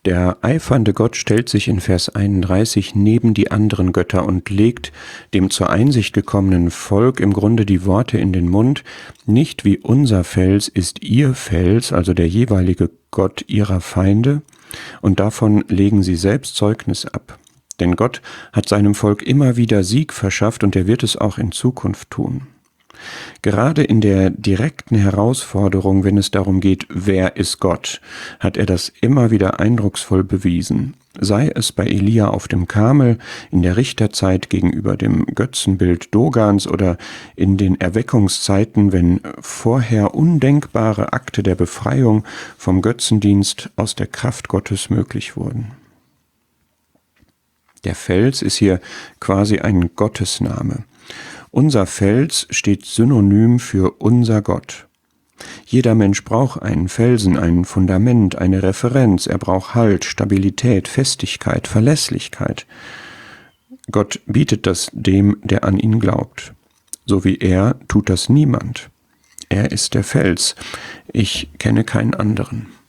Der eifernde Gott stellt sich in Vers 31 neben die anderen Götter und legt dem zur Einsicht gekommenen Volk im Grunde die Worte in den Mund: Nicht wie unser Fels ist ihr Fels, also der jeweilige Gott ihrer Feinde, und davon legen sie selbst Zeugnis ab. Denn Gott hat seinem Volk immer wieder Sieg verschafft und er wird es auch in Zukunft tun. Gerade in der direkten Herausforderung, wenn es darum geht, wer ist Gott, hat er das immer wieder eindrucksvoll bewiesen. Sei es bei Elia auf dem Karmel, in der Richterzeit gegenüber dem Götzenbild Dogans oder in den Erweckungszeiten, wenn vorher undenkbare Akte der Befreiung vom Götzendienst aus der Kraft Gottes möglich wurden. Der Fels ist hier quasi ein Gottesname. Unser Fels steht synonym für unser Gott. Jeder Mensch braucht einen Felsen, ein Fundament, eine Referenz. Er braucht Halt, Stabilität, Festigkeit, Verlässlichkeit. Gott bietet das dem, der an ihn glaubt. So wie er tut das niemand. Er ist der Fels. Ich kenne keinen anderen.